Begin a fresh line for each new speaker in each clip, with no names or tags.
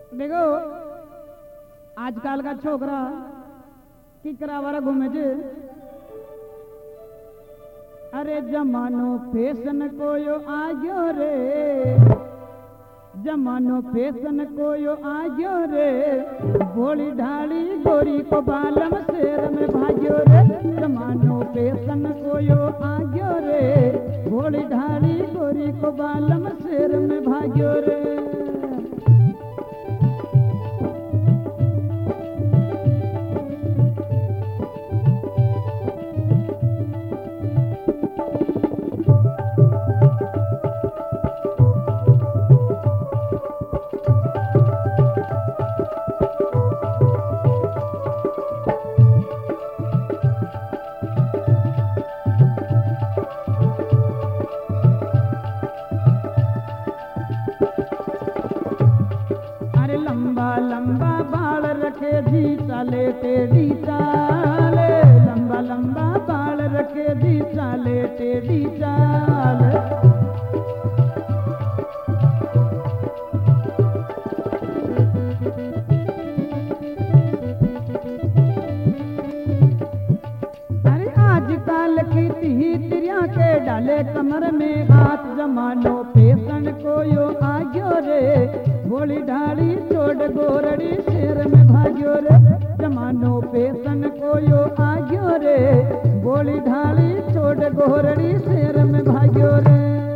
देखो आजकल का छोकरा की करावारा घूमे जे। अरे जमानो फैशन को यो आग्यो रे, जमानो फैशन को यो आग्यो रे, भोली ढाली गोरी को बालम शेर में भाग्यो रे। जमानो फैशन को यो आग्यो रे, भोली ढाली गोरी को बालम शेर में भाग्यो रे। लंबा बाल रखे जी चाले टेढ़ी चाल, लंबा लंबा बाल रखे जी चाले टेढ़ी चाल। अरे आजकल की तिरिया के डाले कमर में हाथ, जमानो फैशन को यो आग्यो रे, भोली ढाली चोट गोरड़ी शेर में भाग्यो रे। जमानो फैशन को यो आग्यो रे, भोली ढाली चोट गोरड़ी शेर में भाग्यो रे।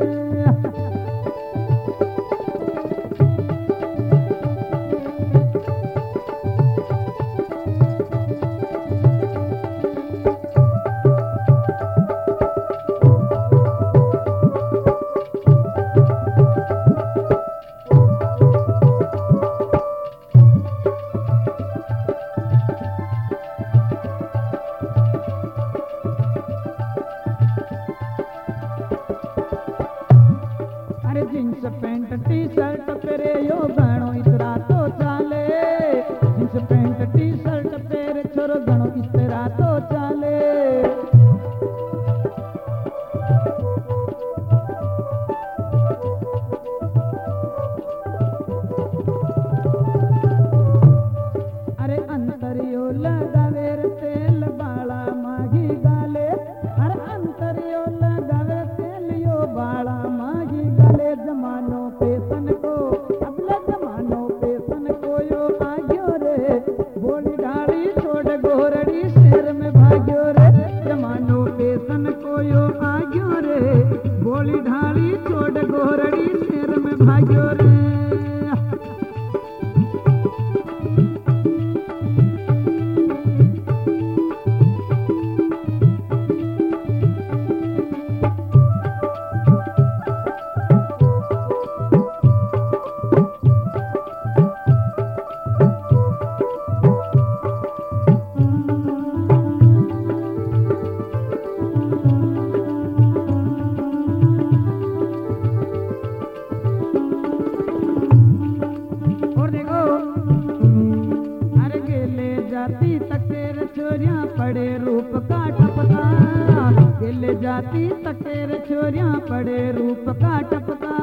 जींस पैंट टी शर्ट पेरे यो घणो इतरा तो चाले, जींस पैंट टी शर्ट पेरे छोरो घणो इतरा तो चाले। अरे अंतरियो लगावे रे तेल बाला मागी गाले, अरे अंतरियो लगावे तेल यो बाला मागी गाले। जमानो फैशन को अगला जमानो फैशन को यो आग्यो रे, भोली ढाली छोड़ गोरड़ी शेर में भाग्यो रे। जमानो फैशन को यो आग्यो रे, भोली ढाली छोड़ गोरड़ी शेर में भाग्यो रे। जाती तकेर छोरियां पड़े रूप का टपका, गिले जाती तकेर छोरियां पड़े रूप का टपका।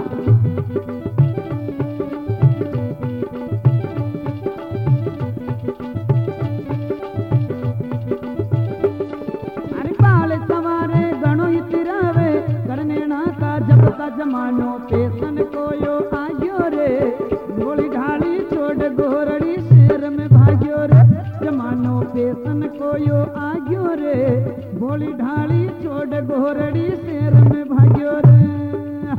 अरे बाल सवारे गणो ही तिरावे करने ना का जब का। जमानो फैशन को यो आग्यो रे, भोली ढाली छोड़ गोरड़ी शेर में भाग्यो रे। जमानो फैशन को यो आग्यो रे, भोली ढाली छोड़ गोरड़ी शेर में भाग्यो रे।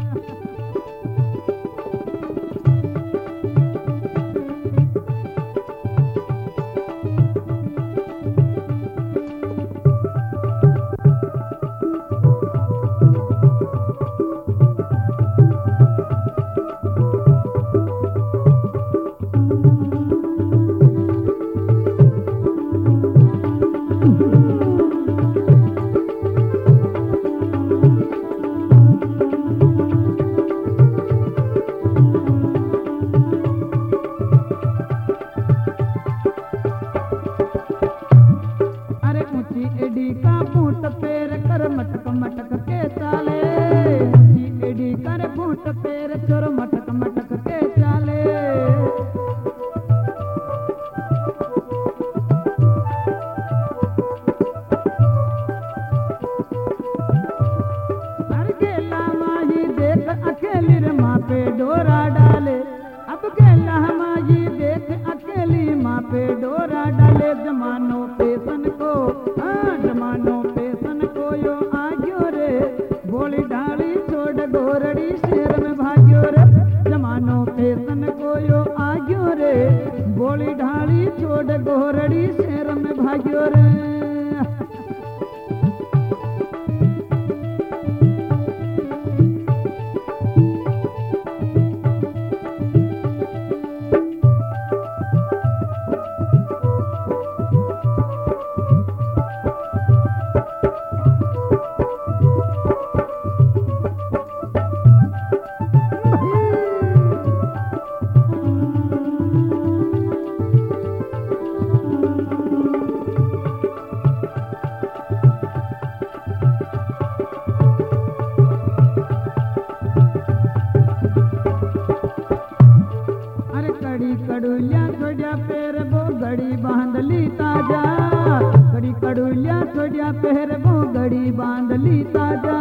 घड़ी कड़ुलिया छोड़िया पैर वो घड़ी बांध ली ताजा घड़ी कड़ुलिया छोड़िया पैर वो घड़ी बांध ली ताजा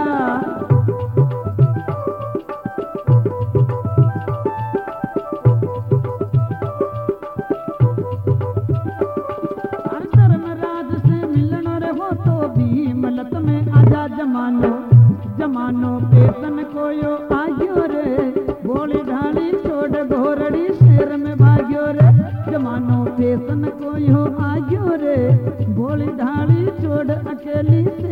धर्मराज से मिलनो रे हो तो भी मलत में आजा जमानो जमानो पेतन कोयो आयो रे बोली ढाली छोड़ घोरड़ी शेर में भाग्यो रे जमानो पेतन कोयो आयो रे बोली ढाली छोड़ अकेली